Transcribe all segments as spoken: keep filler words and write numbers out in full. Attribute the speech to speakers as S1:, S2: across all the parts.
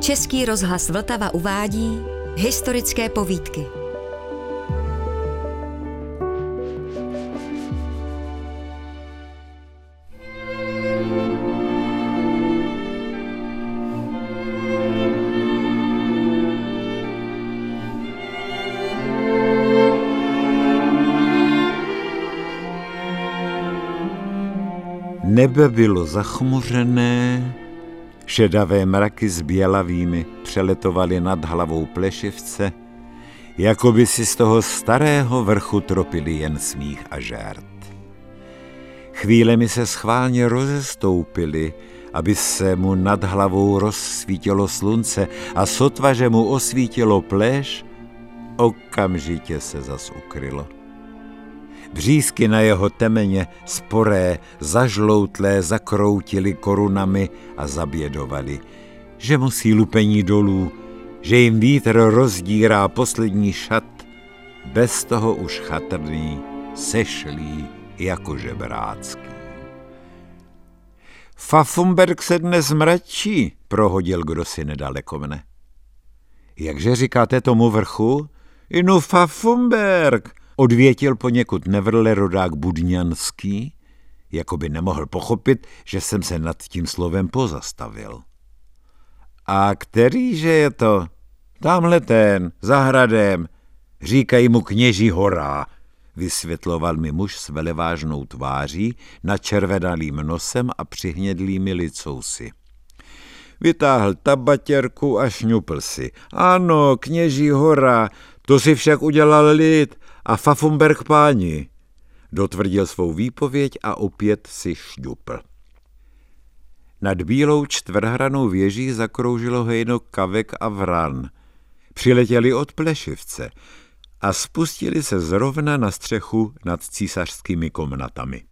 S1: Český rozhlas Vltava uvádí historické povídky.
S2: Nebe bylo zachmuřené, šedavé mraky s bělavými přeletovaly nad hlavou Plešivce, jako by si z toho starého vrchu tropili jen smích a žert. Chvílemi se schválně rozestoupili, aby se mu nad hlavou rozsvítilo slunce a sotva, že mu osvítilo pléš, okamžitě se zas ukrylo. Břízky na jeho temeně sporé, zažloutlé, zakroutili korunami a zabědovali, že musí lupení dolů, že jim vítr rozdírá poslední šat, bez toho už chatrný, sešlý jako žebrácký. Pfaffenberg se dnes mračí, prohodil kdosi nedaleko mne. Jakže říkáte tomu vrchu? Inu Pfaffenberg, odvětil poněkud nevrle rodák Budňanský, jako by nemohl pochopit, že jsem se nad tím slovem pozastavil. A kterýže je to? Tamhle ten, za hradem, říkají mu Kněží hora, vysvětloval mi muž s velevážnou tváří, načervenalým nosem a přihnědlými licousy. Vytáhl tabatěrku a šňupl si. Ano, Kněží hora, to si však udělal lid a Pfaffenberg páni. Dotvrdil svou výpověď a opět si šňupl. Nad bílou čtvrhranou věží zakroužilo hejno kavek a vran. Přiletěli od Plešivce a spustili se zrovna na střechu nad císařskými komnatami.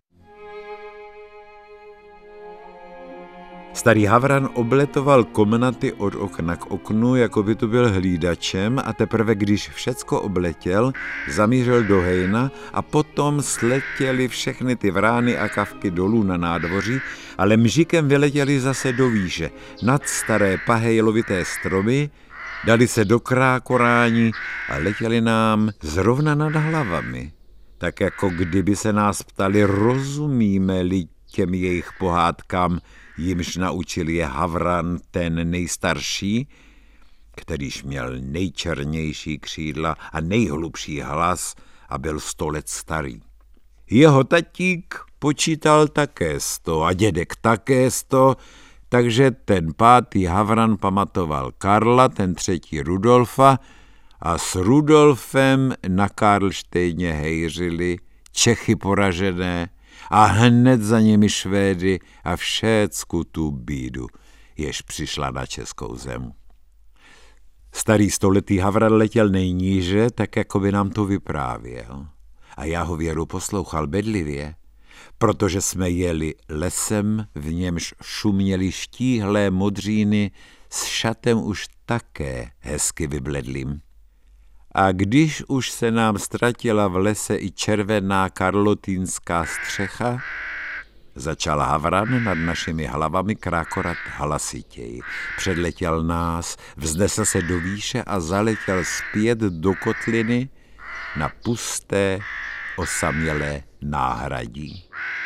S2: Starý havran obletoval komnaty od okna k oknu, jako by tu byl hlídačem, a teprve když všecko obletěl, zamířil do hejna a potom sletěli všechny ty vrány a kavky dolů na nádvoří, ale mžikem vyletěli zase do výše, nad staré pahejlovité stromy, dali se do krákorání a letěli nám zrovna nad hlavami. Tak jako kdyby se nás ptali, rozumíme-li těm jejich pohádkám, jimž naučil je Havran ten nejstarší, kterýž měl nejčernější křídla a nejhlubší hlas a byl sto let starý. Jeho tatík počítal také sto a dědek také sto, takže ten pátý Havran pamatoval Karla, ten třetí Rudolfa a s Rudolfem na Karlštejně hejřili Čechy poražené a hned za nimi Švédy a všecku tu bídu, jež přišla na českou zem. Starý stoletý Havran letěl nejníže, tak jako by nám to vyprávěl. A já ho věru poslouchal bedlivě, protože jsme jeli lesem, v němž šuměly štíhlé modříny s šatem už také hezky vybledlým. A když už se nám ztratila v lese i červená karlotýnská střecha, začal Havran nad našimi hlavami krákorat hlasitěji. Předletěl nás, vznesl se do výše a zaletěl zpět do kotliny na pusté, osamělé náhradí.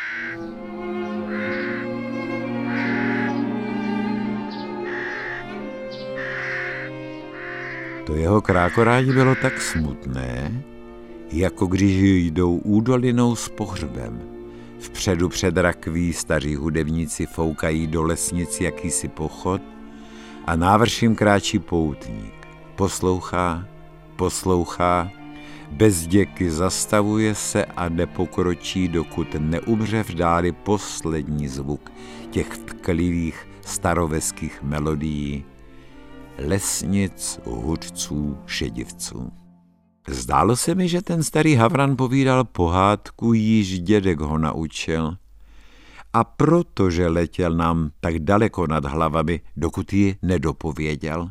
S2: To jeho krákorání bylo tak smutné, jako když jdou údolinou s pohřbem. Vpředu před rakví staří hudebníci foukají do lesnic jakýsi pochod a návrším kráčí poutník. Poslouchá, poslouchá, bez děky zastavuje se a nepokročí, dokud neumře v dáli poslední zvuk těch tklivých staroveských melodií, lesnic, hudců, šedivců. Zdálo se mi, že ten starý Havran povídal pohádku, již dědek ho naučil. A protože letěl nám tak daleko nad hlavami, dokud ji nedopověděl.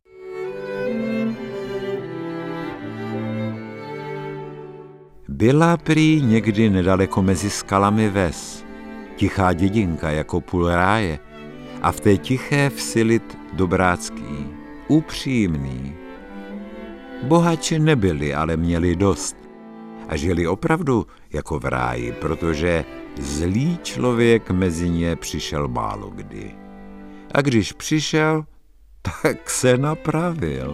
S2: Byla prý někdy nedaleko mezi skalami ves, tichá dědinka jako půl ráje, a v té tiché vsi lid dobrácký, upřímný. Bohači nebyli, ale měli dost a žili opravdu jako v ráji, protože zlý člověk mezi ně přišel málo kdy. A když přišel, tak se napravil.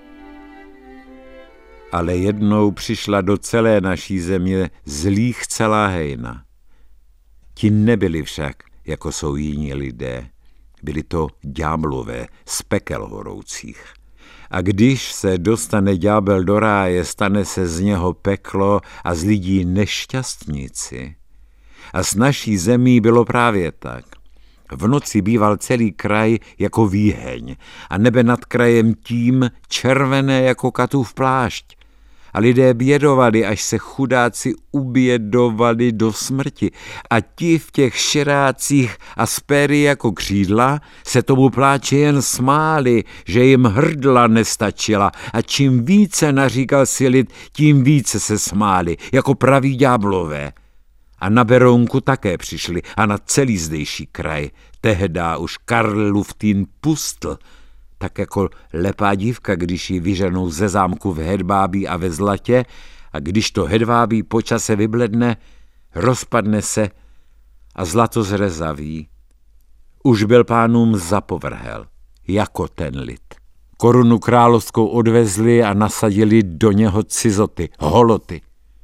S2: Ale jednou přišla do celé naší země zlých celá hejna. Ti nebyli však, jako jsou jiní lidé. Byli to ďáblové z pekel horoucích. A když se dostane ďábel do ráje, stane se z něho peklo a z lidí nešťastníci. A s naší zemí bylo právě tak. V noci býval celý kraj jako výheň a nebe nad krajem tím červené jako katův plášť. A lidé bědovali, až se chudáci ubědovali do smrti. A ti v těch šerácích a z péry jako křídla se tomu pláči jen smáli, že jim hrdla nestačila. A čím více naříkal si lid, tím více se smáli, jako praví ďáblové. A na Berounku také přišli a na celý zdejší kraj. Tehdá už Karlův týn pustl, tak jako lepá dívka, když ji vyženou ze zámku v hedvábí a ve zlatě, a když to hedvábí po čase vybledne, rozpadne se a zlato zrezaví. Už byl pánům zapovrhel, jako ten lid. Korunu královskou odvezli a nasadili do něho cizoty, holoty.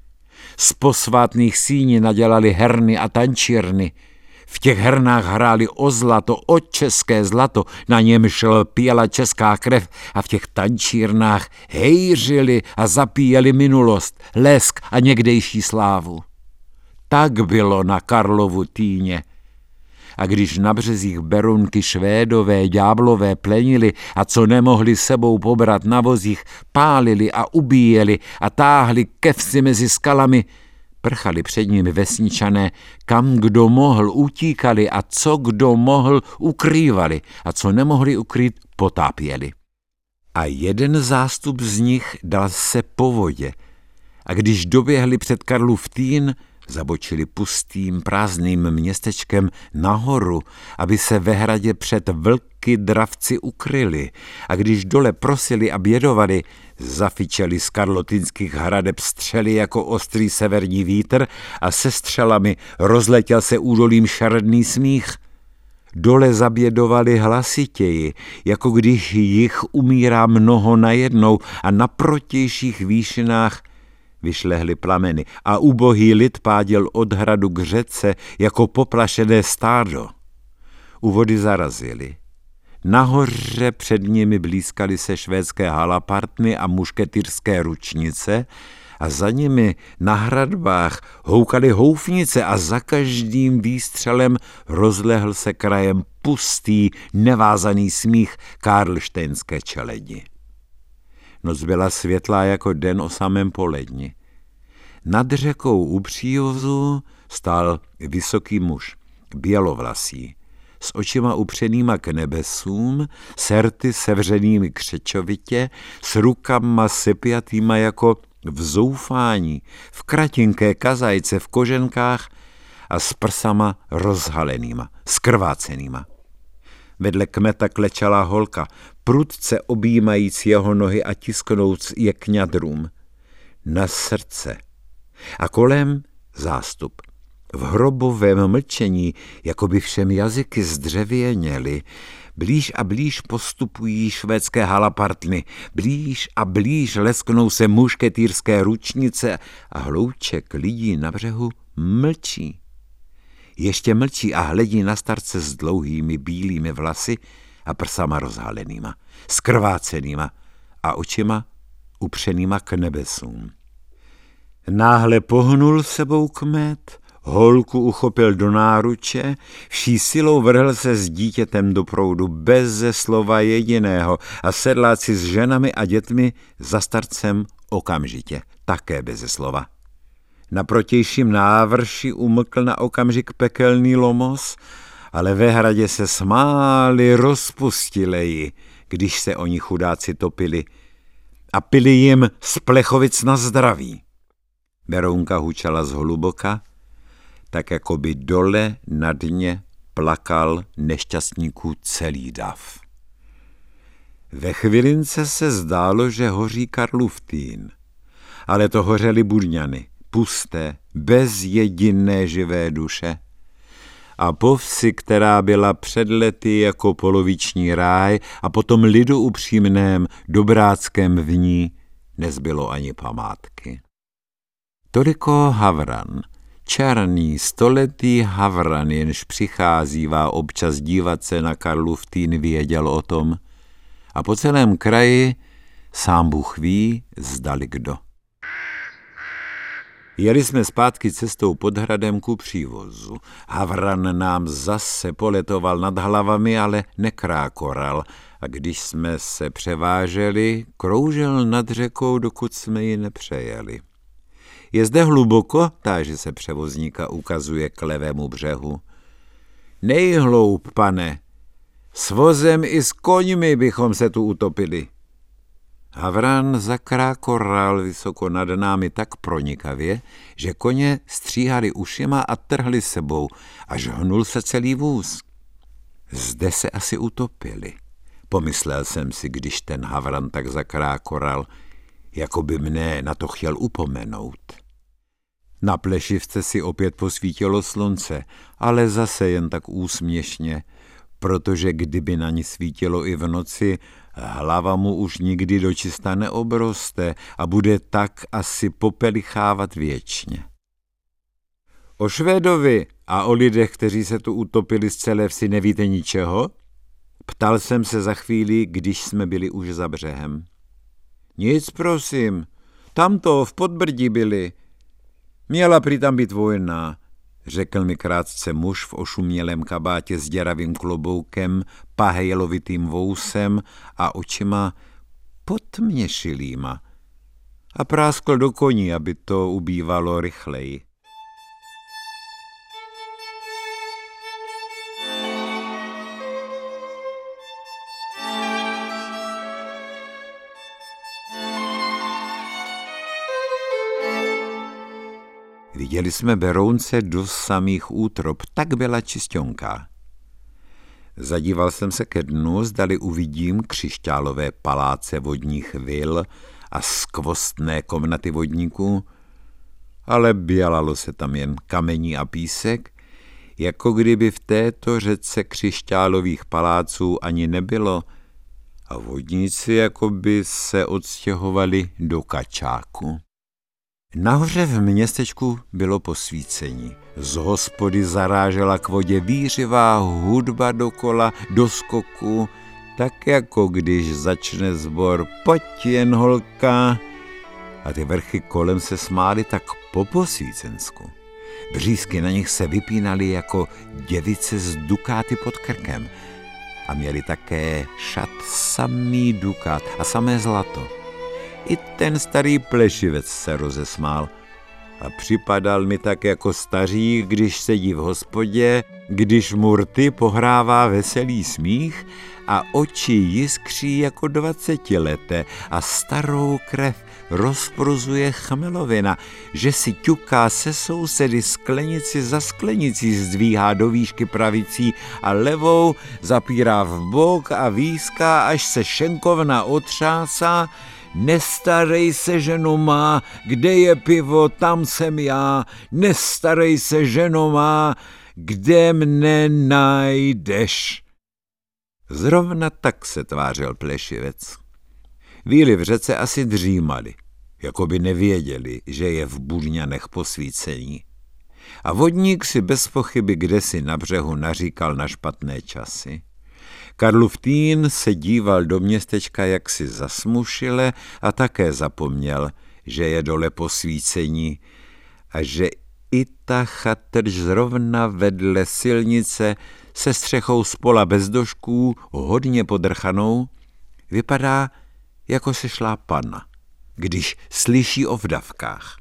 S2: Z posvátných síní nadělali herny a tančírny. V těch hernách hráli o zlato, o české zlato, na němž lpěla česká krev, a v těch tančírnách hejřili a zapíjeli minulost, lesk a někdejší slávu. Tak bylo na Karlovu týně. A když na březích Berounky Švédové ďáblové plenili a co nemohli sebou pobrat na vozích, pálili a ubíjeli a táhli ke vsi mezi skalami, prchali před nimi vesničané, kam kdo mohl utíkali a co kdo mohl ukrývali a co nemohli ukrýt potápěli. A jeden zástup z nich dal se po vodě a když doběhli před Karlův týn, zabočili pustým, prázdným městečkem nahoru, aby se ve hradě před vlky dravci ukryli. A když dole prosili a bědovali, zafičeli z karlotinských hradeb střely jako ostrý severní vítr a se střelami rozletěl se údolím šaredný smích. Dole zabědovali hlasitěji, jako když jich umírá mnoho najednou a na protějších výšinách vyšlehly plameny a ubohý lid páděl od hradu k řece jako poplašené stádo. U vody zarazili. Nahoře před nimi blízkaly se švédské halapartny a mušketýrské ručnice a za nimi na hradbách houkaly houfnice a za každým výstřelem rozlehl se krajem pustý, nevázaný smích karlštejnské čeledi. Noc byla světlá jako den o samém poledni. Nad řekou u přívozu stál vysoký muž, bělovlasý, s očima upřenýma k nebesům, s rty sevřenými křečovitě, s rukama sepjatýma jako v zoufání, v kratinké kazajce v koženkách a s prsama rozhalenýma, skrvácenýma. Vedle kmeta klečela holka, prudce objímajíc jeho nohy a tisknouc je k ňadrům. Na srdce. A kolem zástup. V hrobovém mlčení, jako by všem jazyky zdřevěněly, blíž a blíž postupují švédské halapartny, blíž a blíž lesknou se mušketýrské ručnice a hlouček lidí na břehu mlčí. Ještě mlčí a hledí na starce s dlouhými bílými vlasy a prsama rozhalenýma, skrvácenýma a očima upřenýma k nebesům. Náhle pohnul sebou kmet, holku uchopil do náruče, vší silou vrhl se s dítětem do proudu beze slova jediného a sedláci s ženami a dětmi za starcem okamžitě, také beze slova. Na protějším návrši umlkl na okamžik pekelný lomos, ale ve hradě se smáli, rozpustileji, když se oni chudáci topili a pili jim z plechovic na zdraví. Berounka hučela zhluboka, tak jako by dole na dně plakal nešťastníků celý dav. Ve chvilince se zdálo, že hoří Karlův Týn, ale to hořely Budňany, pusté, bez jediné živé duše. A po vsi, která byla před lety jako poloviční ráj a potom lidu upřímném, dobráckém v ní, nezbylo ani památky. Toliko Havran, černý, stoletý Havran, jenž přicházívá občas dívat se na Karlův Týn, věděl o tom a po celém kraji sám Bůh ví, zdali kdo. Jeli jsme zpátky cestou pod hradem ku přívozu. Havran nám zase poletoval nad hlavami, ale nekrákoral a když jsme se převáželi, kroužil nad řekou, dokud jsme ji nepřejeli. Je zde hluboko? Táže se převozníka, ukazuje k levému břehu. Nejhloub, pane. S vozem i s koňmi bychom se tu utopili. Havran zakrákoral vysoko nad námi tak pronikavě, že koně stříhali ušima a trhli sebou, až hnul se celý vůz. Zde se asi utopili, pomyslel jsem si, když ten Havran tak zakrákoral, jako by mne na to chtěl upomenout. Na plešivce si opět posvítilo slunce, ale zase jen tak úsměšně, protože kdyby na ní svítilo i v noci, hlava mu už nikdy dočista neobroste a bude tak asi popelichávat věčně. O Švédovi a o lidech, kteří se tu utopili z celé vsi, nevíte ničeho? Ptal jsem se za chvíli, když jsme byli už za břehem. Nic, prosím, tamto v Podbrdí byli. Měla prý tam být vojna, řekl mi krátce muž v ošumělém kabátě s děravým kloboukem, pahejlovitým vousem a očima potměšilýma. A práskl do koní, aby to ubývalo rychleji. Viděli jsme Berounce do samých útrop, tak byla čisťonká. Zadíval jsem se ke dnu, zdali uvidím křišťálové paláce vodních vil a skvostné komnaty vodníků, ale bělalo se tam jen kamení a písek, jako kdyby v této řece křišťálových paláců ani nebylo a vodníci jako by se odstěhovali do kačáku. Nahoře v městečku bylo posvícení. Z hospody zarážela k vodě vířivá hudba dokola, do skoku, tak jako když začne sbor Pojď jen holka a ty vrchy kolem se smály tak po posvícensku. Břízky na nich se vypínaly jako děvice z dukáty pod krkem a měli také šat samý dukát a samé zlato. I ten starý plešivec se rozesmál a připadal mi tak jako staří, když sedí v hospodě, když mu rty pohrává veselý smích a oči jiskří jako dvacetileté a starou krev rozpruzuje chmelovina, že si ťuká se sousedy sklenici za sklenicí, zdvíhá do výšky pravicí a levou zapírá v bok a výská, až se šenkovna otřásá. Nestarej se, ženo má, kde je pivo, tam jsem já, nestarej se, ženo má, kde mne najdeš. Zrovna tak se tvářil plešivec. Víly v řece asi dřímali, jako by nevěděli, že je v Budňanech posvícení. A vodník si bez pochyby kdesi na břehu naříkal na špatné časy. Karlův Týn se díval do městečka jaksi zasmušile a také zapomněl, že je dole posvícení a že i ta chatrč zrovna vedle silnice se střechou z pola bez došků, hodně podrchanou, vypadá, jako se šla panna, když slyší o vdavkách.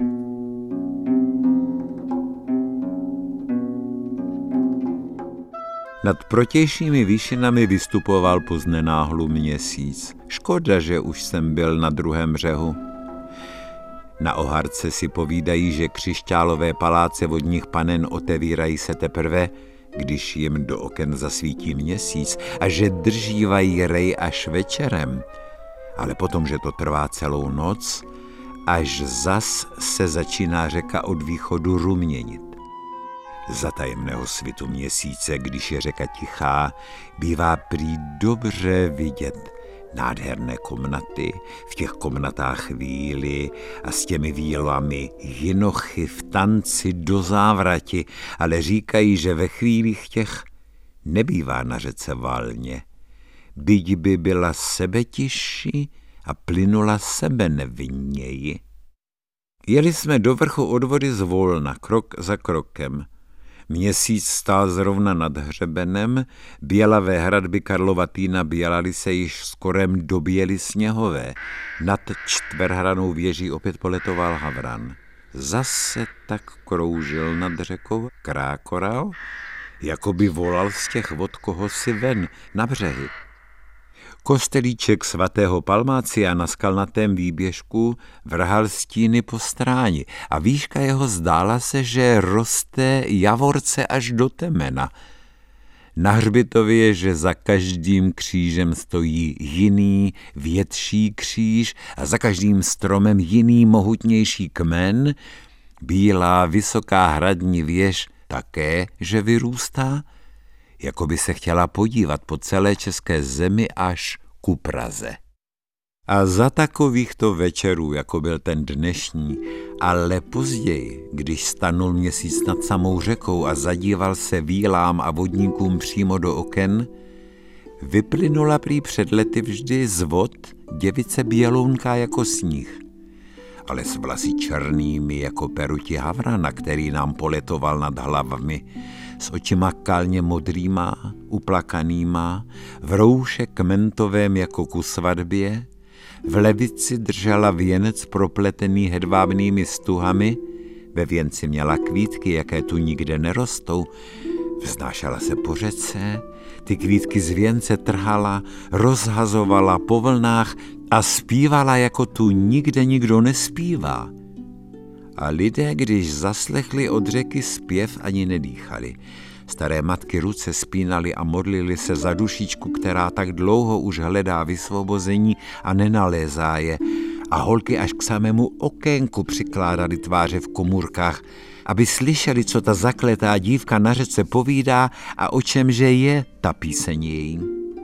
S2: Nad protějšími výšinami vystupoval poznenáhlu měsíc. Škoda, že už jsem byl na druhém břehu. Na Oharce si povídají, že křišťálové paláce vodních panen otevírají se teprve, když jim do oken zasvítí měsíc a že držívají rej až večerem, ale potom, že to trvá celou noc, až zas se začíná řeka od východu ruměnit. Za tajemného svitu měsíce, když je řeka tichá, bývá prý dobře vidět nádherné komnaty, v těch komnatách víly a s těmi vílami jinochy v tanci do závrati, ale říkají, že ve chvílích těch nebývá na řece valně, byť by byla sebetižší a plynula sebe nevinněji. Jeli jsme do vrchu od vody zvolna, krok za krokem. Měsíc stál zrovna nad hřebenem, bělavé hradby Karlova Týna bělaly se již skorem do běly sněhové. Nad čtverhranou věží opět poletoval havran. Zase tak kroužil nad řekou, krákoral, jako by volal z těch vod kohosi ven, na břehy. Kostelíček svatého Palmácia na skalnatém výběžku vrhal stíny po stráni a výška jeho zdála se, že roste javorce až do temena. Na hřbitově, že za každým křížem stojí jiný větší kříž a za každým stromem jiný mohutnější kmen, bílá vysoká hradní věž také, že vyrůstá, jako by se chtěla podívat po celé české zemi až ku Praze. A za takovýchto večerů, jako byl ten dnešní, ale později, když stanul měsíc nad samou řekou a zadíval se vílám a vodníkům přímo do oken, vyplynula prý před lety vždy z vod děvice bělounká jako sníh, ale s vlasy černými jako peruti havrana, který nám poletoval nad hlavami, s očima kalně modrýma, uplakanýma, v rouše kmentovém jako ku svatbě, v levici držela věnec propletený hedvábnými stuhami, ve věnci měla kvítky, jaké tu nikde nerostou, vznášela se po řece, ty kvítky z věnce trhala, rozhazovala po vlnách a zpívala, jako tu nikde nikdo nespívá. A lidé, když zaslechli od řeky zpěv, ani nedýchali. Staré matky ruce spínaly a modlili se za dušičku, která tak dlouho už hledá vysvobození a nenalézá je. A holky až k samému okénku přikládali tváře v komůrkách, aby slyšeli, co ta zakletá dívka na řece povídá a o čemže je ta píseň její.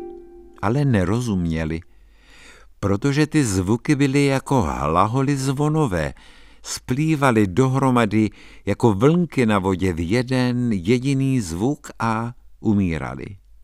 S2: Ale nerozuměli, protože ty zvuky byly jako hlaholy zvonové, splývaly dohromady jako vlnky na vodě v jeden jediný zvuk a umírali.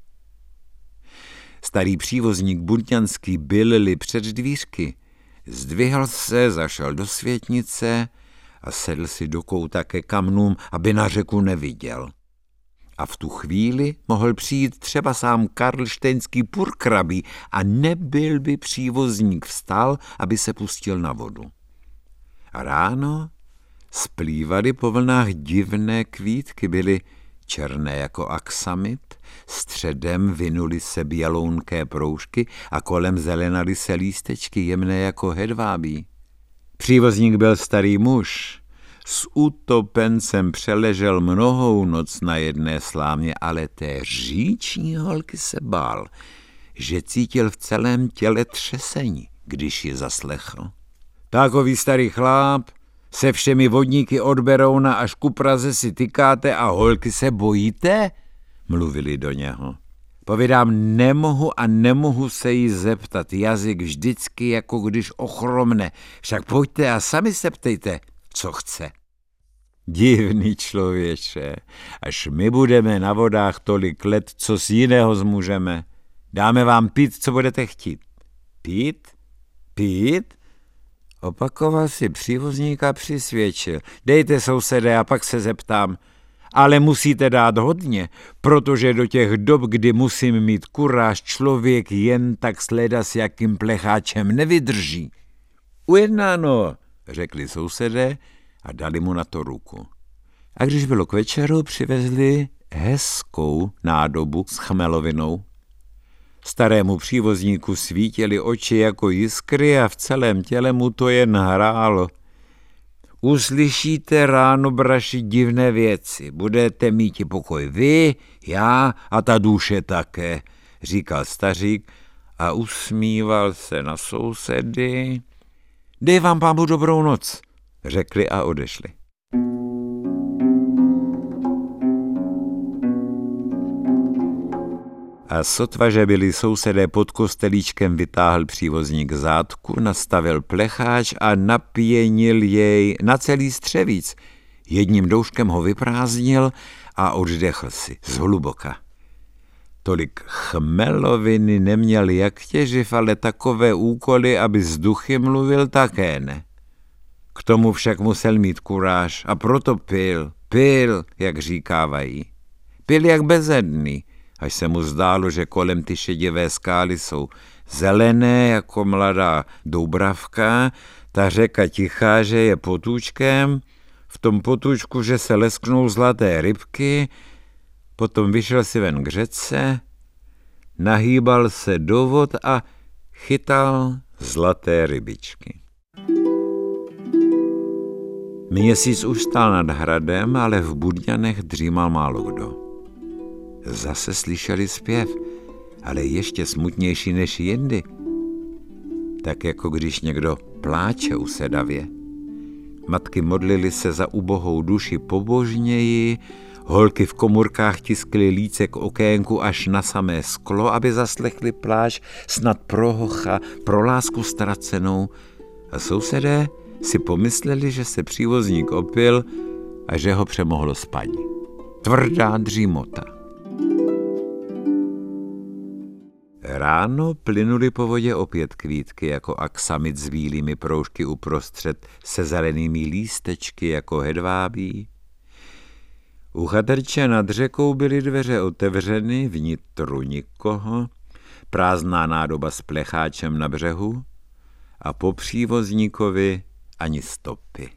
S2: Starý přívozník Budňanský byl-li před dvířky, zdvihl se, zašel do světnice a sedl si do kouta ke kamnům, aby na řeku neviděl. A v tu chvíli mohl přijít třeba sám karlštejnský purkrabí a nebyl by přívozník vstal, aby se pustil na vodu. A ráno splývaly po vlnách divné kvítky, byly černé jako aksamit, středem vinuly se bělounké proužky a kolem zelenaly se lístečky jemné jako hedvábí. Přívozník byl starý muž, s utopencem přeležel mnohou noc na jedné slámě, ale té říční holky se bál, že cítil v celém těle třesení, když ji zaslechl. Takový starý chláp, se všemi vodníky od Berouna až ku Praze si tykáte a holky se bojíte? Mluvili do něho. Povídám, nemohu a nemohu se jí zeptat, jazyk vždycky jako když ochromne, však pojďte a sami se ptejte, co chce. Divný člověče, až my budeme na vodách tolik let, co z jiného zmůžeme. Dáme vám pít, co budete chtít. Pít? Pít? Opakoval si přívozník a přisvědčil. Dejte, sousedé, a pak se zeptám. Ale musíte dát hodně, protože do těch dob, kdy musím mít kuráž, člověk jen tak sleda s jakým plecháčem nevydrží. Ujednáno, řekli sousedé a dali mu na to ruku. A když bylo k večeru, přivezli hezkou nádobu s chmelovinou. Starému přívozníku svítily oči jako jiskry a v celém těle mu to jen hrálo. Uslyšíte ráno, braši, divné věci. Budete mít pokoj vy, já a ta duše také, říkal stařík a usmíval se na sousedy. Dej vám pámu dobrou noc, řekli a odešli. A sotva, že byli sousedé pod kostelíčkem, vytáhl přívozník zátku, nastavil plecháč a napěnil jej na celý střevíc. Jedním douškem ho vyprázdnil a oddechl si zhluboka. Tolik chmeloviny neměl jak těživ, ale takové úkoly, aby z duchy mluvil, také ne. K tomu však musel mít kuráž a proto pil, pil, jak říkávají. Pil jak bezedný, až se mu zdálo, že kolem ty šedivé skály jsou zelené jako mladá doubravka, ta řeka tichá, že je potůčkem, v tom potůčku, že se lesknou zlaté rybky, potom vyšel si ven k řece, nahýbal se do vod a chytal zlaté rybičky. Měsíc už stál nad hradem, ale v Budňanech dřímal málo kdo. Zase slyšeli zpěv, ale ještě smutnější než jindy. Tak jako když někdo pláče u sedavě. Matky modlily se za ubohou duši pobožněji, holky v komůrkách tiskly líce k okénku až na samé sklo, aby zaslechli pláč snad pro hocha, pro lásku ztracenou. A sousedé si pomysleli, že se přívozník opil a že ho přemohlo spaní. Tvrdá dřímota. Ráno plynuly po vodě opět kvítky jako aksamit s bílými proužky uprostřed, se zelenými lístečky jako hedvábí. U chatrče nad řekou byly dveře otevřeny, vnitru nikoho, prázdná nádoba s plecháčem na břehu a po přívozníkovi ani stopy.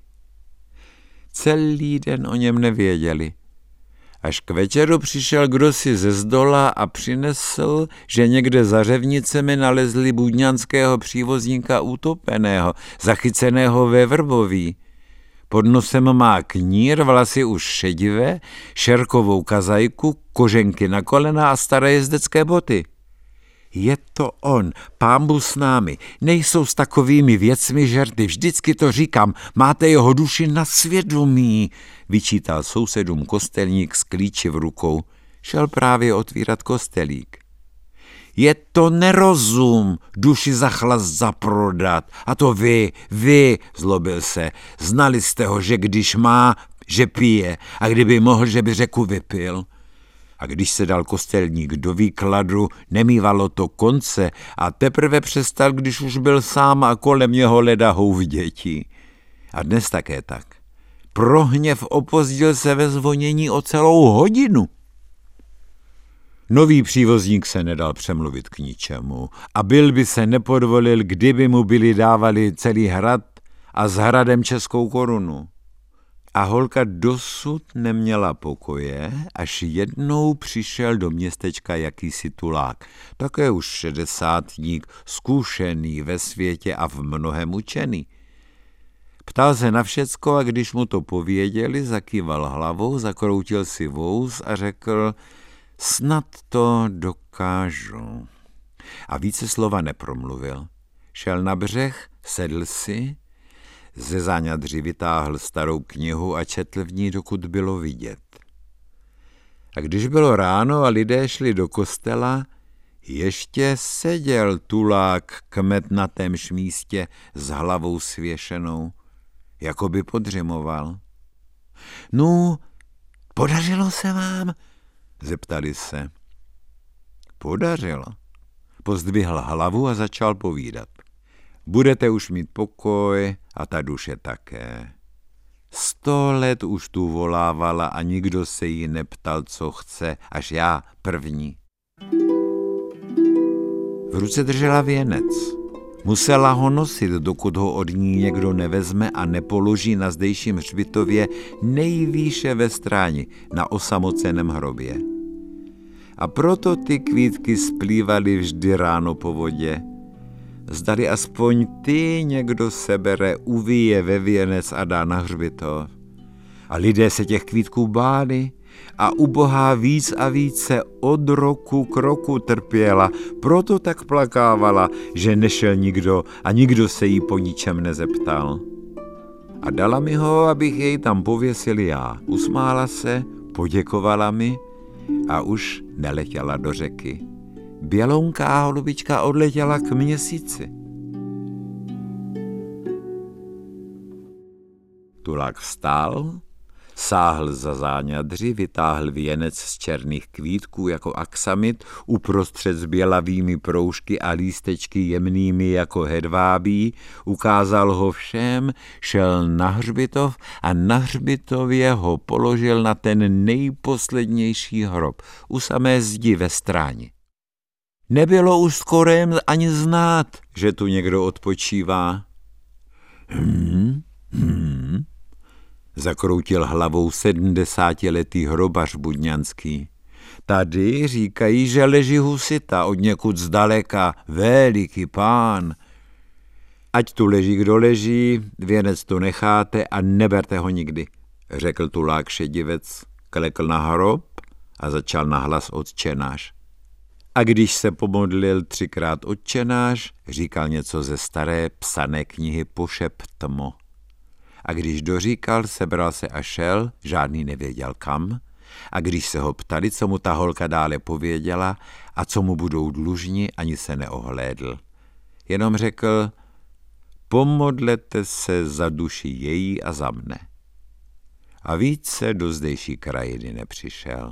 S2: Celý den o něm nevěděli. Až k večeru přišel kdosi ze zdola a přinesl, že někde za řevnicemi nalezli budňanského přívozníka utopeného, zachyceného ve Vrboví. Pod nosem má knír, vlasy už šedivé, šerkovou kazajku, koženky na kolena a staré jezdecké boty. Je to on, pánbůh s námi, nejsou s takovými věcmi žerty, vždycky to říkám, máte jeho duši na svědomí, vyčítal sousedům kostelník s klíči v rukou. Šel právě otvírat kostelík. Je to nerozum, duši za chlast zaprodat. A to vy, vy, zlobil se, znali jste ho, že když má, že pije, a kdyby mohl, že by řeku vypil. A když se dal kostelník do výkladu, nemývalo to konce a teprve přestal, když už byl sám a kolem něho ledahou v děti. A dnes také tak. Pro hněv opozdil se ve zvonění o celou hodinu. Nový přívozník se nedal přemluvit k ničemu a byl by se nepodvolil, kdyby mu byli dávali celý hrad a s hradem českou korunu. A holka dosud neměla pokoje, až jednou přišel do městečka jakýsi tulák, také už šedesátník, zkušený ve světě a v mnohem učený. Ptal se na všecko a když mu to pověděli, zakýval hlavou, zakroutil si vous a řekl, snad to dokážu. A více slova nepromluvil. Šel na břeh, sedl si, ze záňadři vytáhl starou knihu a četl v ní, dokud bylo vidět. A když bylo ráno a lidé šli do kostela, ještě seděl tulák kmet na témž místě s hlavou svěšenou, jako by podřimoval. No, podařilo se vám? Zeptali se. Podařilo. Pozdvihl hlavu a začal povídat. Budete už mít pokoj a ta duše také. Sto let už tu volávala a nikdo se jí neptal, co chce, až já první. V ruce držela věnec. Musela ho nosit, dokud ho od ní někdo nevezme a nepoloží na zdejším hřbitově nejvýše ve stráni, na osamoceném hrobě. A proto ty kvítky splývaly vždy ráno po vodě. zdali aspoň ty někdo sebere, uvíje ve věnec a dá na hřbitov. A lidé se těch kvítků báli a ubohá víc a více od roku k roku trpěla, proto tak plakávala, že nešel nikdo a nikdo se jí po ničem nezeptal. A dala mi ho, abych jej tam pověsil já. Usmála se, poděkovala mi a už neletěla do řeky. Bělounká holubička odletěla k měsíci. Tulák vstál, sáhl za záňadři, vytáhl věnec z černých kvítků jako aksamit, uprostřed s bělavými proužky a lístečky jemnými jako hedvábí, ukázal ho všem, šel na hřbitov a na hřbitově ho položil na ten nejposlednější hrob, u samé zdi ve stráni. Nebylo už skorém ani znát, že tu někdo odpočívá. Hmm, hmm, zakroutil hlavou sedmdesátiletý hrobař budňanský. Tady říkají, že leží husita od někud zdaleka, veliký pán. Ať tu leží, kdo leží, věnec tu necháte a neberte ho nikdy, řekl tulák šedivec, klekl na hrob a začal nahlas Otčenáš. A když se pomodlil třikrát Otčenáš, říkal něco ze staré psané knihy Pošeptmo. A když doříkal, sebral se a šel, žádný nevěděl kam, a když se ho ptali, co mu ta holka dále pověděla a co mu budou dlužni, ani se neohlédl. Jenom řekl, pomodlete se za duši její a za mne. A více do zdejší krajiny nepřišel.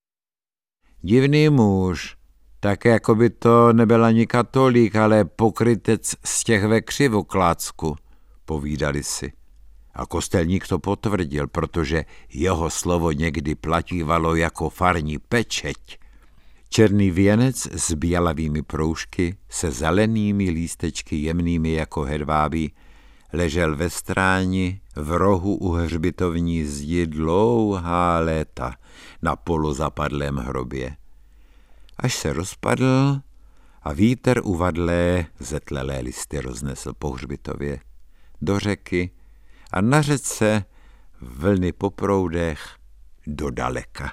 S2: Divný muž, tak jako by to nebyl ani katolík, ale pokrytec z těch ve Křivoklácku, povídali si. A kostelník to potvrdil, protože jeho slovo někdy platívalo jako farní pečeť. Černý věnec s bělavými proužky se zelenými lístečky jemnými jako hedvábí ležel ve stráni v rohu u hřbitovní zdi dlouhá léta na polozapadlém hrobě. Až se rozpadl a vítr uvadlé zetlelé listy roznesl po hřbitově do řeky a na řece vlny po proudech do daleka.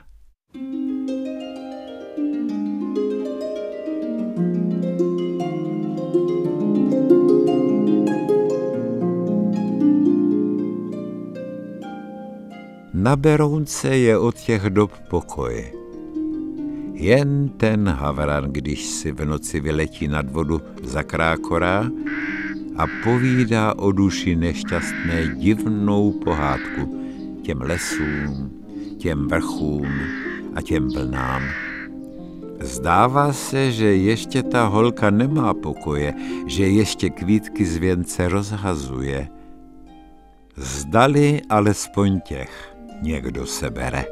S2: Na Berounce je od těch dob pokoj. Jen ten havran, když si v noci vyletí nad vodu, zakrákorá a povídá o duši nešťastné divnou pohádku těm lesům, těm vrchům a těm vlnám. Zdává se, že ještě ta holka nemá pokoje, že ještě kvítky z věnce rozhazuje. Zdali alespoň těch někdo sebere.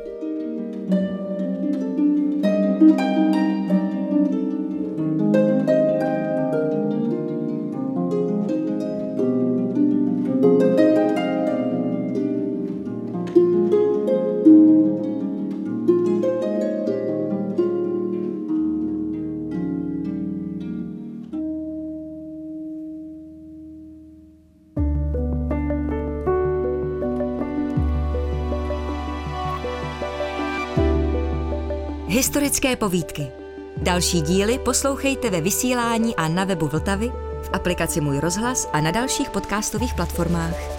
S1: Historické povídky. Další díly poslouchejte ve vysílání a na webu Vltavy, v aplikaci Můj rozhlas a na dalších podcastových platformách.